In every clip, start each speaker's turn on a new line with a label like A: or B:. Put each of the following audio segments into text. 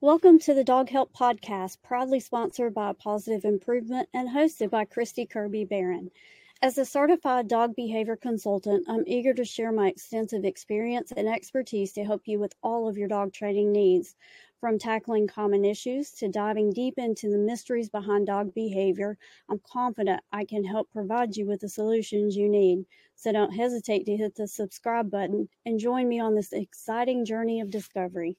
A: Welcome to the Dog Help Podcast, proudly sponsored by Positive Improvement and hosted by Christy Kirby Barron. As a certified dog behavior consultant, I'm eager to share my extensive experience and expertise to help you with all of your dog training needs. From tackling common issues to diving deep into the mysteries behind dog behavior, I'm confident I can help provide you with the solutions you need. So don't hesitate to hit the subscribe button and join me on this exciting journey of discovery.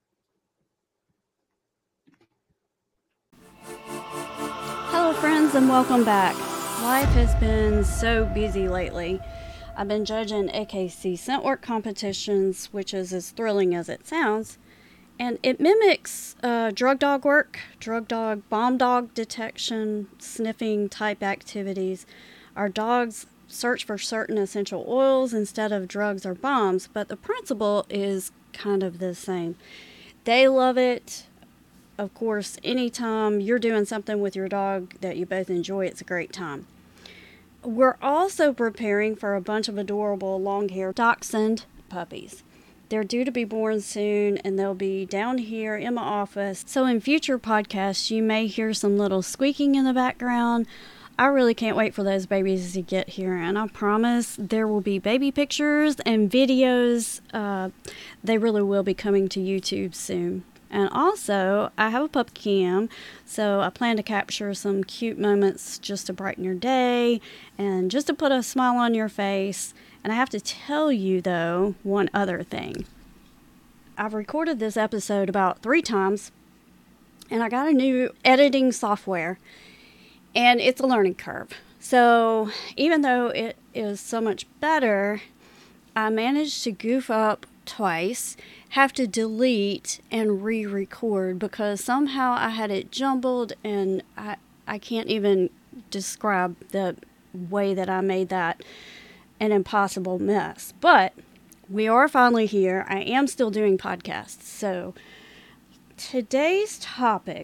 A: Hello friends and welcome back. Life has been so busy lately. I've been judging AKC scent work competitions, which is as thrilling as it sounds, and it mimics drug dog work, drug dog, bomb dog detection, sniffing type activities. Our dogs search for certain essential oils instead of drugs or bombs, but the principle is kind of the same. They love it. Of course, anytime you're doing something with your dog that you both enjoy, it's a great time. We're also preparing for a bunch of adorable long-haired dachshund puppies. They're due to be born soon, and they'll be down here in my office. So in future podcasts, you may hear some little squeaking in the background. I really can't wait for those babies to get here, and I promise there will be baby pictures and videos. They really will be coming to YouTube soon. And also, I have a pup cam, so I plan to capture some cute moments just to brighten your day and just to put a smile on your face. And I have to tell you, though, one other thing. I've recorded this episode about 3 times, and I got a new editing software, and it's a learning curve. So even though it is so much better, I managed to goof up twice, have to delete and re-record because somehow I had it jumbled, and I can't even describe the way that I made that an impossible mess. But we are finally here. I am still doing podcasts. So today's topic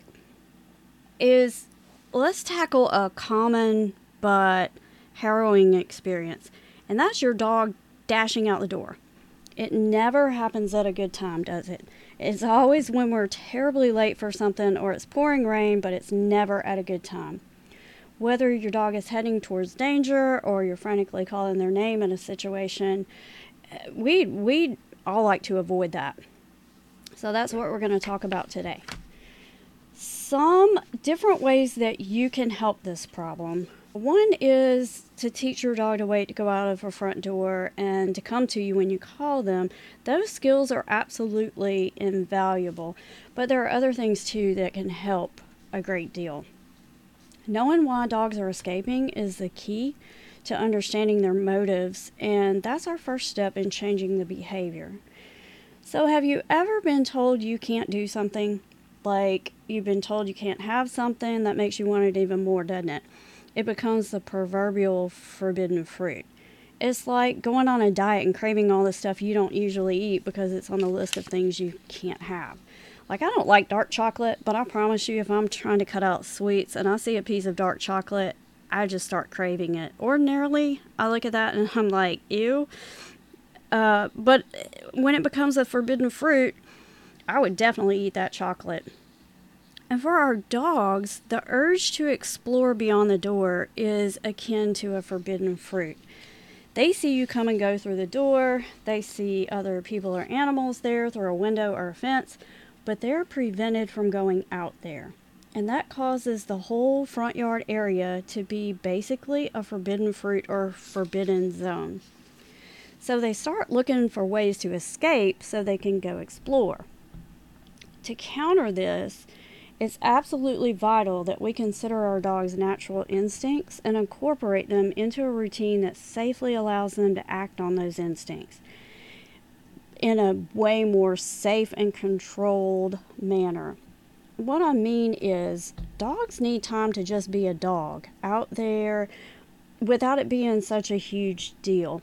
A: is, let's tackle a common but harrowing experience, and that's your dog dashing out the door. It never happens at a good time, does it? It's always when we're terribly late for something or it's pouring rain, but it's never at a good time. Whether your dog is heading towards danger or you're frantically calling their name in a situation, we all like to avoid that. So that's what we're going to talk about today. Some different ways that you can help this problem. One is to teach your dog to wait to go out of a front door and to come to you when you call them. Those skills are absolutely invaluable, but there are other things too that can help a great deal. Knowing why dogs are escaping is the key to understanding their motives, and that's our first step in changing the behavior. So have you ever been told you can't do something? Like you've been told you can't have something, that makes you want it even more, doesn't it? It becomes the proverbial forbidden fruit. It's like going on a diet and craving all the stuff you don't usually eat because it's on the list of things you can't have. Like, I don't like dark chocolate, but I promise you, if I'm trying to cut out sweets and I see a piece of dark chocolate, I just start craving it. Ordinarily, I look at that and I'm like, ew. But when it becomes a forbidden fruit, I would definitely eat that chocolate. And for our dogs, the urge to explore beyond the door is akin to a forbidden fruit. They see you come and go through the door, they see other people or animals there through a window or a fence, but they're prevented from going out there. And that causes the whole front yard area to be basically a forbidden fruit or forbidden zone. So they start looking for ways to escape so they can go explore. To counter this, it's absolutely vital that we consider our dog's natural instincts and incorporate them into a routine that safely allows them to act on those instincts in a way more safe and controlled manner. What I mean is, dogs need time to just be a dog out there without it being such a huge deal.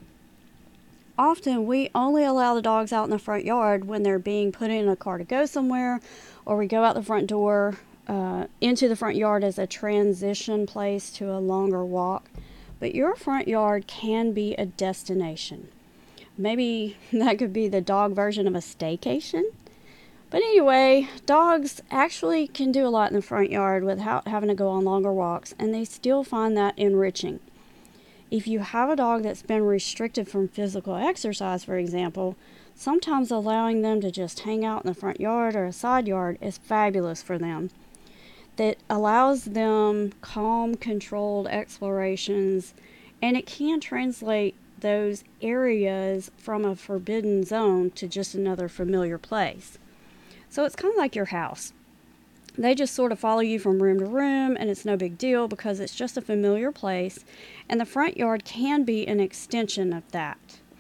A: Often we only allow the dogs out in the front yard when they're being put in a car to go somewhere, or we go out the front door into the front yard as a transition place to a longer walk. But your front yard can be a destination. Maybe that could be the dog version of a staycation. But anyway, dogs actually can do a lot in the front yard without having to go on longer walks, and they still find that enriching. If you have a dog that's been restricted from physical exercise, for example, sometimes allowing them to just hang out in the front yard or a side yard is fabulous for them. That allows them calm, controlled explorations, and it can translate those areas from a forbidden zone to just another familiar place. So it's kind of like your house. They just sort of follow you from room to room, and it's no big deal because it's just a familiar place, and the front yard can be an extension of that.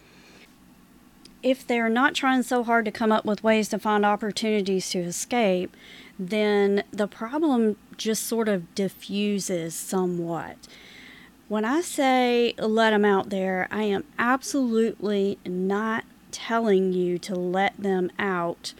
A: If they're not trying so hard to come up with ways to find opportunities to escape, then the problem just sort of diffuses somewhat. When I say let them out there, I am absolutely not telling you to let them out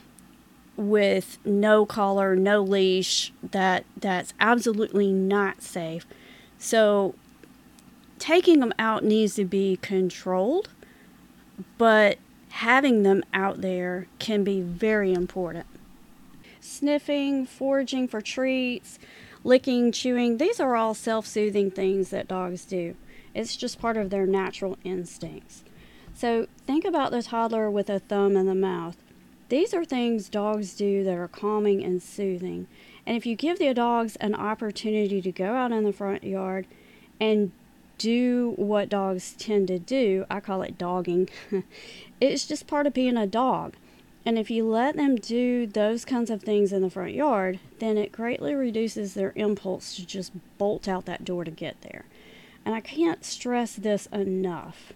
A: with no collar, no leash. That's absolutely not safe. So taking them out needs to be controlled, but having them out there can be very important. Sniffing, foraging for treats, licking, chewing, these are all self-soothing things that dogs do. It's just part of their natural instincts. So think about the toddler with a thumb in the mouth. These are things dogs do that are calming and soothing. And if you give the dogs an opportunity to go out in the front yard and do what dogs tend to do, I call it dogging, it's just part of being a dog. And if you let them do those kinds of things in the front yard, then it greatly reduces their impulse to just bolt out that door to get there. And I can't stress this enough.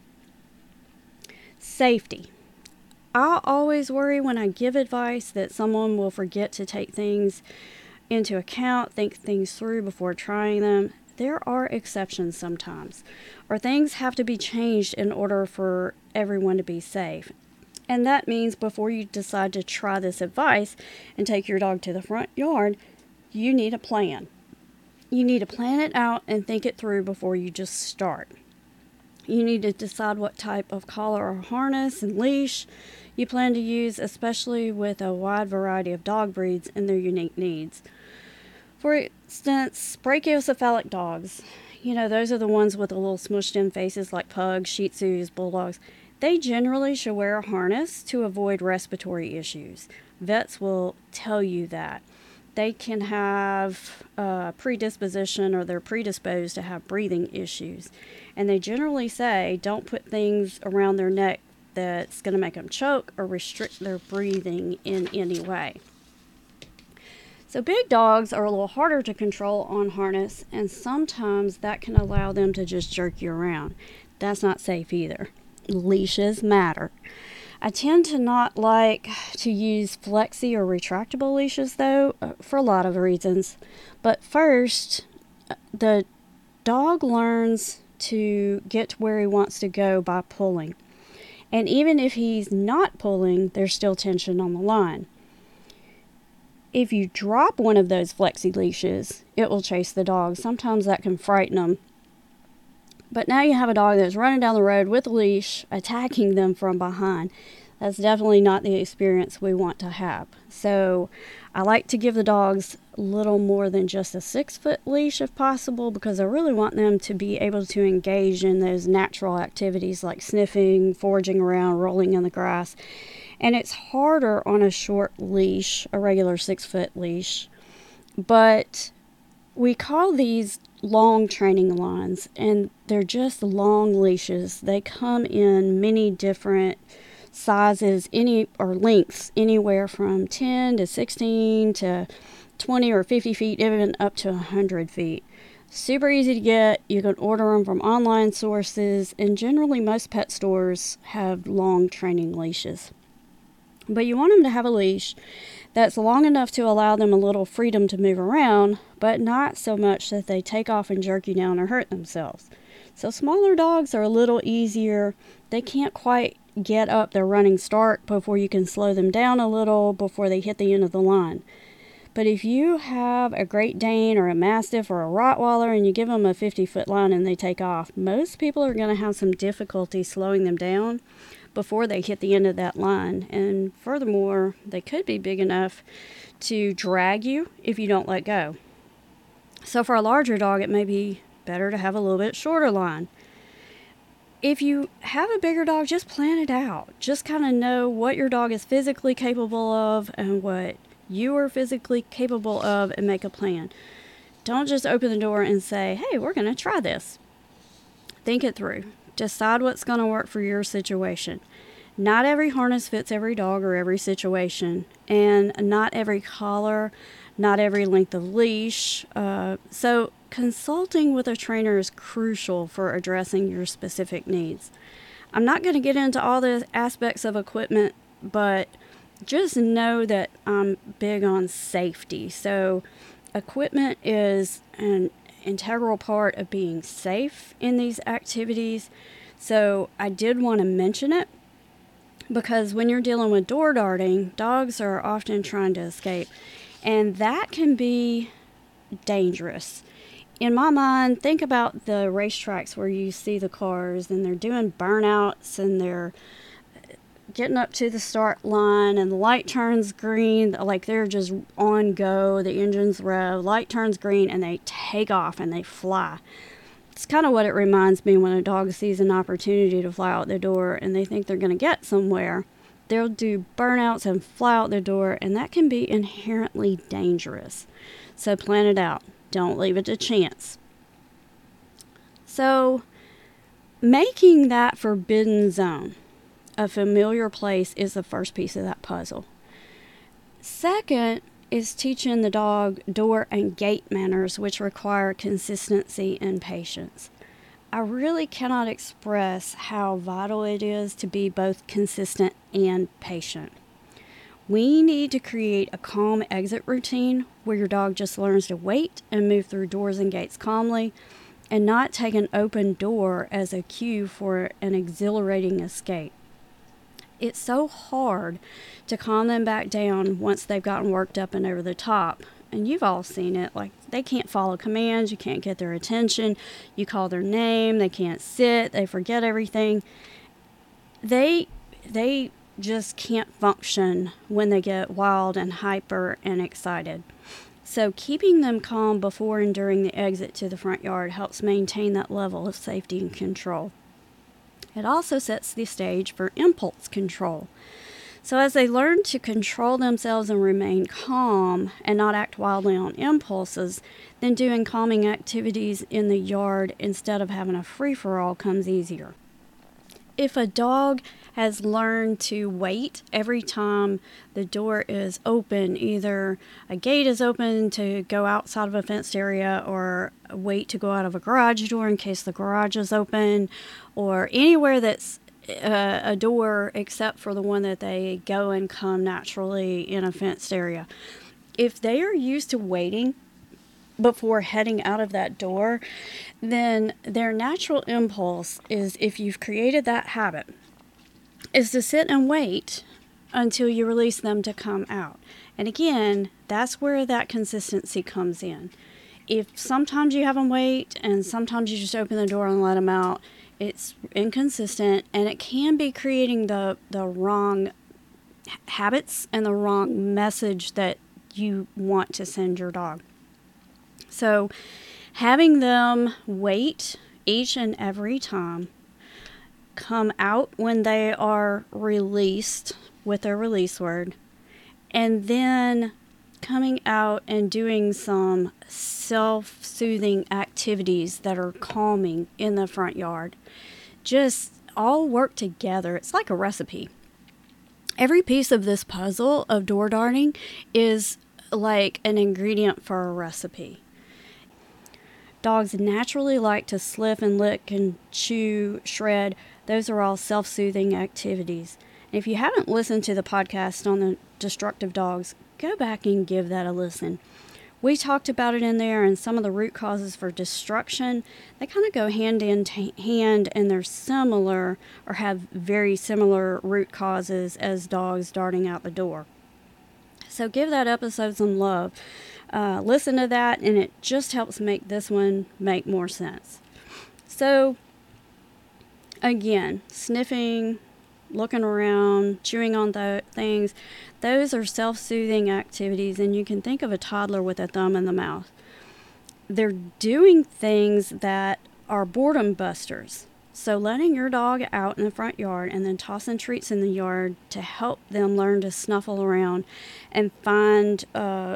A: Safety. I always worry when I give advice that someone will forget to take things into account, think things through before trying them. There are exceptions sometimes, or things have to be changed in order for everyone to be safe. And that means before you decide to try this advice and take your dog to the front yard, you need a plan. You need to plan it out and think it through before you just start. You need to decide what type of collar or harness and leash you plan to use, especially with a wide variety of dog breeds and their unique needs. For instance, brachiocephalic dogs, those are the ones with the little smushed in faces like pugs, shih tzus, bulldogs. They generally should wear a harness to avoid respiratory issues. Vets will tell you that. They can have a predisposition or they're predisposed to have breathing issues. And they generally say don't put things around their neck that's going to make them choke or restrict their breathing in any way. So big dogs are a little harder to control on harness, and sometimes that can allow them to just jerk you around. That's not safe either. Leashes matter. I tend to not like to use flexi or retractable leashes though, for a lot of reasons. But first, the dog learns to get to where he wants to go by pulling. And even if he's not pulling, there's still tension on the line. If you drop one of those flexi leashes, it will chase the dog. Sometimes that can frighten them. But now you have a dog that's running down the road with a leash, attacking them from behind. That's definitely not the experience we want to have. So I like to give the dogs a little more than just a 6-foot leash if possible, because I really want them to be able to engage in those natural activities like sniffing, foraging around, rolling in the grass. And it's harder on a short leash, a regular 6-foot leash. But we call these long training lines, and they're just long leashes. They come in many different sizes, lengths, anywhere from 10 to 16 to 20 or 50 feet, even up to 100 feet. Super easy to get. You can order them from online sources, and generally most pet stores have long training leashes. But you want them to have a leash that's long enough to allow them a little freedom to move around, but not so much that they take off and jerk you down or hurt themselves. So smaller dogs are a little easier. They can't quite get up their running start before you can slow them down a little before they hit the end of the line. But if you have a Great Dane or a Mastiff or a Rottweiler and you give them a 50-foot line and they take off, most people are going to have some difficulty slowing them down. before they hit the end of that line. And furthermore, they could be big enough to drag you if you don't let go. So for a larger dog, it may be better to have a little bit shorter line. If you have a bigger dog, just plan it out. Just kind of know what your dog is physically capable of and what you are physically capable of, and make a plan. Don't just open the door and say, hey, we're going to try this. Think it through. Decide what's going to work for your situation. Not every harness fits every dog or every situation, and not every collar, not every length of leash. So consulting with a trainer is crucial for addressing your specific needs. I'm not going to get into all the aspects of equipment, but just know that I'm big on safety. So equipment is an integral part of being safe in these activities. So I did want to mention it because when you're dealing with door darting, dogs are often trying to escape, and that can be dangerous. In my mind, think about the racetracks where you see the cars and they're doing burnouts and they're getting up to the start line and the light turns green, like they're just on go, the engine's rev, light turns green, and they take off and they fly. It's kind of what it reminds me when a dog sees an opportunity to fly out the door and they think they're going to get somewhere. They'll do burnouts and fly out the door, and that can be inherently dangerous. So plan it out. Don't leave it to chance. So making that forbidden zone a familiar place is the first piece of that puzzle. Second is teaching the dog door and gate manners, which require consistency and patience. I really cannot express how vital it is to be both consistent and patient. We need to create a calm exit routine where your dog just learns to wait and move through doors and gates calmly, and not take an open door as a cue for an exhilarating escape. It's so hard to calm them back down once they've gotten worked up and over the top. And you've all seen it, like they can't follow commands, you can't get their attention, you call their name, they can't sit, they forget everything. They just can't function when they get wild and hyper and excited. So keeping them calm before and during the exit to the front yard helps maintain that level of safety and control. It also sets the stage for impulse control. So as they learn to control themselves and remain calm and not act wildly on impulses, then doing calming activities in the yard instead of having a free-for-all comes easier. If a dog has learned to wait every time the door is open, either a gate is open to go outside of a fenced area, or wait to go out of a garage door in case the garage is open, or anywhere that's a door except for the one that they go and come naturally in a fenced area. If they are used to waiting before heading out of that door, then their natural impulse is, if you've created that habit, is to sit and wait until you release them to come out. And again, that's where that consistency comes in. If sometimes you have them wait and sometimes you just open the door and let them out, it's inconsistent, and it can be creating the wrong habits and the wrong message that you want to send your dog. So having them wait each and every time, come out when they are released with their release word, and then coming out and doing some self-soothing activities that are calming in the front yard. Just all work together. It's like a recipe. Every piece of this puzzle of door darting is like an ingredient for a recipe. Dogs naturally like to sniff and lick and chew, shred. Those are all self-soothing activities. And if you haven't listened to the podcast on the destructive dogs, go back and give that a listen. We talked about it in there, and some of the root causes for destruction, they kind of go hand in hand, and they're similar or have very similar root causes as dogs darting out the door. So give that episode some love. Listen to that, and it just helps make this one make more sense. So again, sniffing, looking around, chewing on things. Those are self-soothing activities, and you can think of a toddler with a thumb in the mouth. They're doing things that are boredom busters. So letting your dog out in the front yard and then tossing treats in the yard to help them learn to snuffle around and find,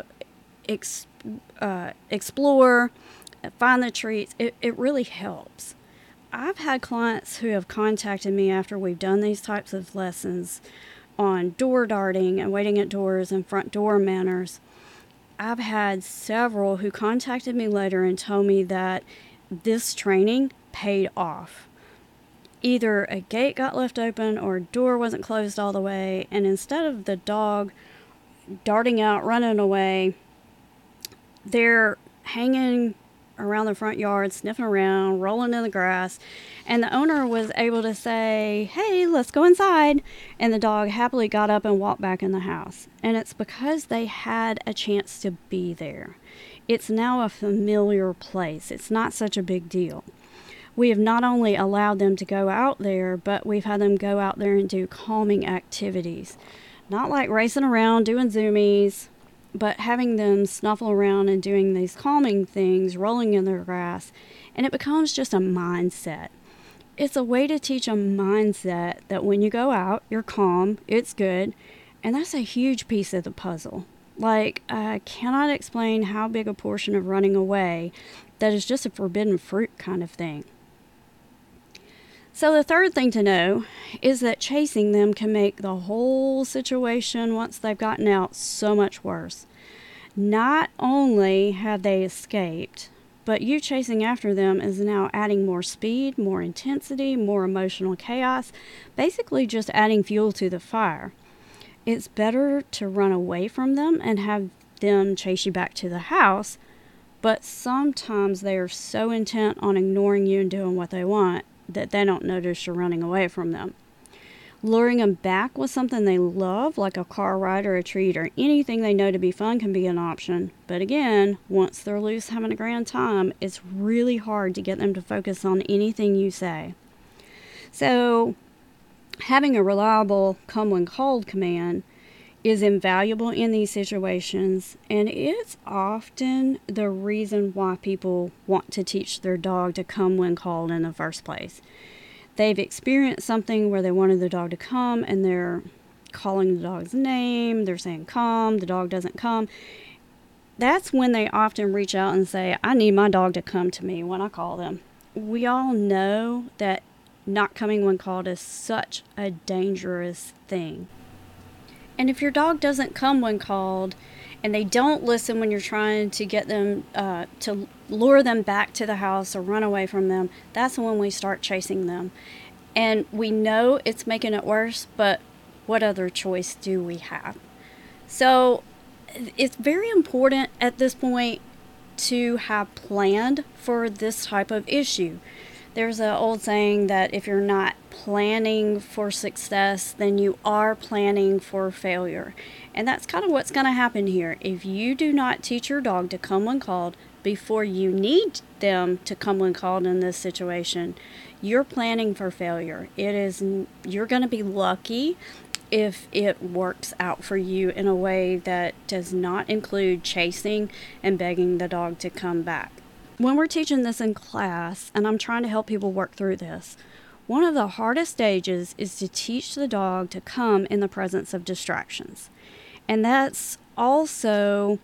A: explore, find the treats, it really helps. I've had clients who have contacted me after we've done these types of lessons on door darting and waiting at doors and front door manners. I've had several who contacted me later and told me that this training paid off. Either a gate got left open or a door wasn't closed all the way, and instead of the dog darting out, running away, they're hanging around the front yard, sniffing around, rolling in the grass, and the owner was able to say, "Hey, let's go inside," and the dog happily got up and walked back in the house. And it's because they had a chance to be there. It's now a familiar place. It's not such a big deal. We have not only allowed them to go out there, but we've had them go out there and do calming activities. Not like racing around, doing zoomies, but having them snuffle around and doing these calming things, rolling in the grass, and it becomes just a mindset. It's a way to teach a mindset that when you go out, you're calm, it's good, and that's a huge piece of the puzzle. Like, I cannot explain how big a portion of running away that is just a forbidden fruit kind of thing. So the third thing to know is that chasing them can make the whole situation, once they've gotten out, so much worse. Not only have they escaped, but you chasing after them is now adding more speed, more intensity, more emotional chaos, basically just adding fuel to the fire. It's better to run away from them and have them chase you back to the house, but sometimes they are so intent on ignoring you and doing what they want that they don't notice you're running away from them. Luring them back with something they love, like a car ride or a treat or anything they know to be fun, can be an option. But again, once they're loose having a grand time, it's really hard to get them to focus on anything you say. So having a reliable come when called command is invaluable in these situations, and it's often the reason why people want to teach their dog to come when called in the first place. They've experienced something where they wanted the dog to come and they're calling the dog's name, they're saying come, the dog doesn't come. That's when they often reach out and say, "I need my dog to come to me when I call them." We all know that not coming when called is such a dangerous thing. And if your dog doesn't come when called and they don't listen when you're trying to get them to lure them back to the house or run away from them, that's when we start chasing them. And we know it's making it worse, but what other choice do we have? So it's very important at this point to have planned for this type of issue. There's an old saying that if you're not planning for success, then you are planning for failure. And that's kind of what's going to happen here. If you do not teach your dog to come when called before you need them to come when called in this situation, you're planning for failure. You're going to be lucky if it works out for you in a way that does not include chasing and begging the dog to come back. When we're teaching this in class, and I'm trying to help people work through this, one of the hardest stages is to teach the dog to come in the presence of distractions. And that's also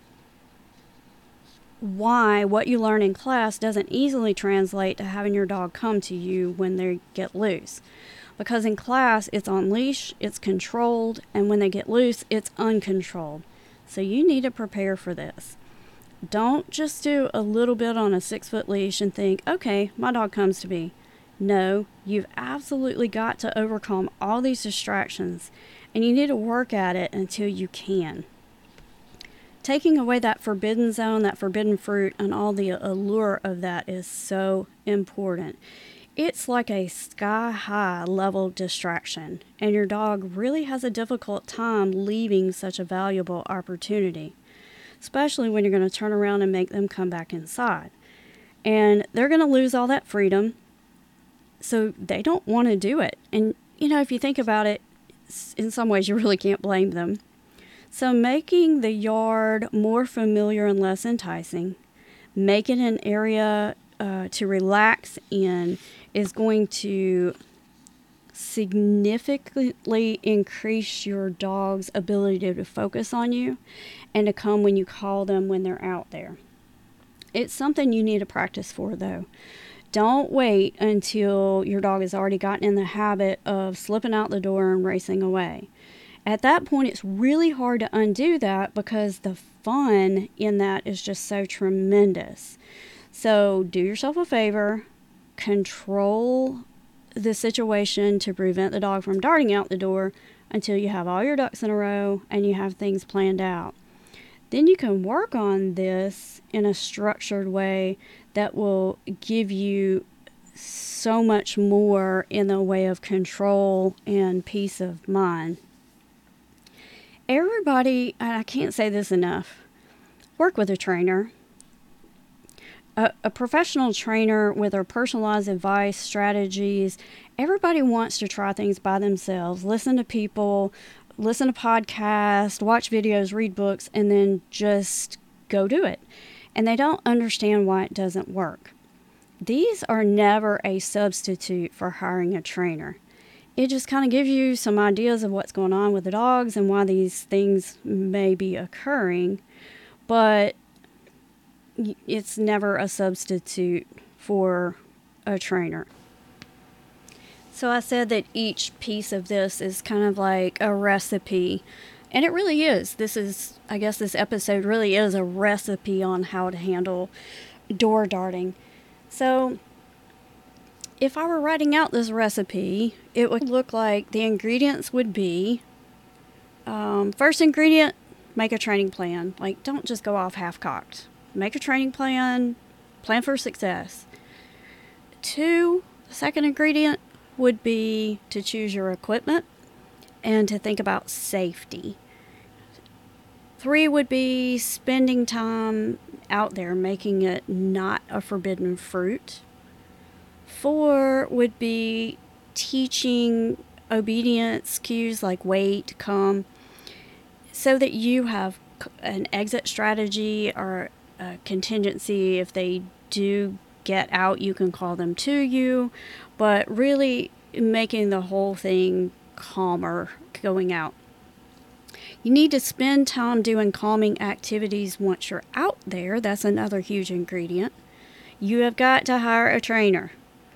A: why what you learn in class doesn't easily translate to having your dog come to you when they get loose. Because in class, it's on leash, it's controlled, and when they get loose, it's uncontrolled. So you need to prepare for this. Don't just do a little bit on a 6-foot leash and think, okay, my dog comes to me. No, you've absolutely got to overcome all these distractions, and you need to work at it until you can. Taking away that forbidden zone, that forbidden fruit, and all the allure of that is so important. It's like a sky-high level distraction, and your dog really has a difficult time leaving such a valuable opportunity, especially when you're going to turn around and make them come back inside. And they're going to lose all that freedom, so they don't want to do it. And if you think about it, in some ways you really can't blame them. So making the yard more familiar and less enticing, make it an area to relax in, is going to significantly increase your dog's ability to focus on you and to come when you call them when they're out there. It's something you need to practice for, though. Don't wait until your dog has already gotten in the habit of slipping out the door and racing away. At that point, it's really hard to undo that because the fun in that is just so tremendous. So do yourself a favor, control the situation to prevent the dog from darting out the door until you have all your ducks in a row and you have things planned out. Then you can work on this in a structured way that will give you so much more in the way of control and peace of mind. Everybody, and I can't say this enough, work with a trainer. A professional trainer with their personalized advice, strategies. Everybody wants to try things by themselves, listen to people, listen to podcasts, watch videos, read books, and then just go do it. And they don't understand why it doesn't work. These are never a substitute for hiring a trainer. It just kind of gives you some ideas of what's going on with the dogs and why these things may be occurring, but it's never a substitute for a trainer. So I said that each piece of this is kind of like a recipe, and it really is. I guess this episode really is a recipe on how to handle door darting. So if I were writing out this recipe, it would look like the ingredients would be, first ingredient, make a training plan. Like, don't just go off half-cocked. Make a training plan for success. 2, the second ingredient would be to choose your equipment and to think about safety. 3 would be spending time out there, making it not a forbidden fruit. 4 would be teaching obedience cues like wait, come, so that you have an exit strategy or a contingency. If they do get out, you can call them to you, but really making the whole thing calmer going out. You need to spend time doing calming activities once you're out there. That's another huge ingredient. You have got to hire a trainer.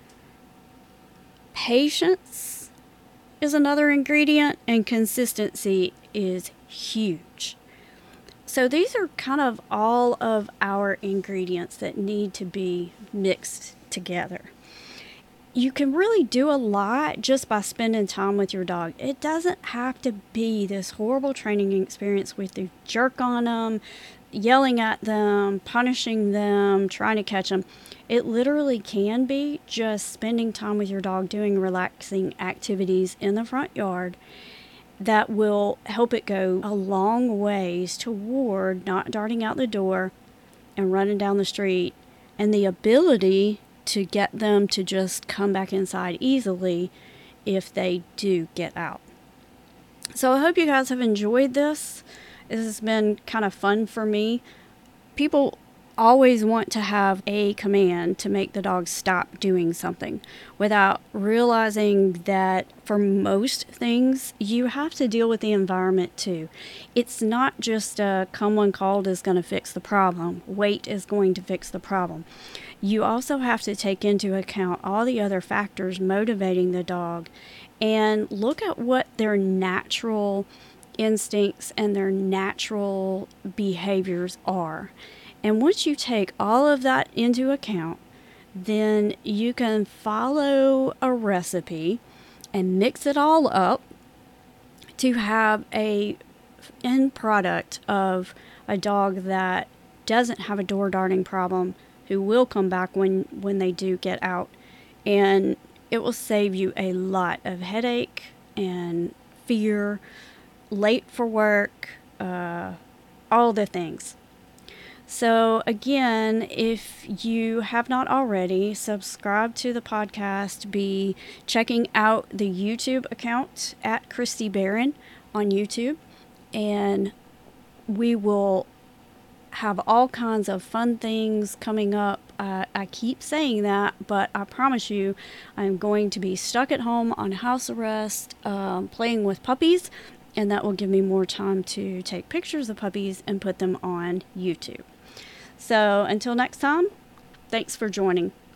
A: Patience is another ingredient, and consistency is huge. So these are kind of all of our ingredients that need to be mixed together. You can really do a lot just by spending time with your dog. It doesn't have to be this horrible training experience with you jerk on them, yelling at them, punishing them, trying to catch them. It literally can be just spending time with your dog doing relaxing activities in the front yard that will help it go a long ways toward not darting out the door and running down the street, and the ability to get them to just come back inside easily if they do get out. So I hope you guys have enjoyed this. This has been kind of fun for me. People always want to have a command to make the dog stop doing something without realizing that for most things, you have to deal with the environment too. It's not just come when called is going to fix the problem. Wait is going to fix the problem. You also have to take into account all the other factors motivating the dog and look at what their natural instincts and their natural behaviors are. And once you take all of that into account, then you can follow a recipe and mix it all up to have a end product of a dog that doesn't have a door darting problem, who will come back when they do get out. And it will save you a lot of headache and fear, late for work, all the things. So, again, if you have not already, subscribe to the podcast. Be checking out the YouTube account at Christy Barron on YouTube. And we will have all kinds of fun things coming up. I keep saying that, but I promise you, I'm going to be stuck at home on house arrest, playing with puppies, and that will give me more time to take pictures of puppies and put them on YouTube. So until next time, thanks for joining.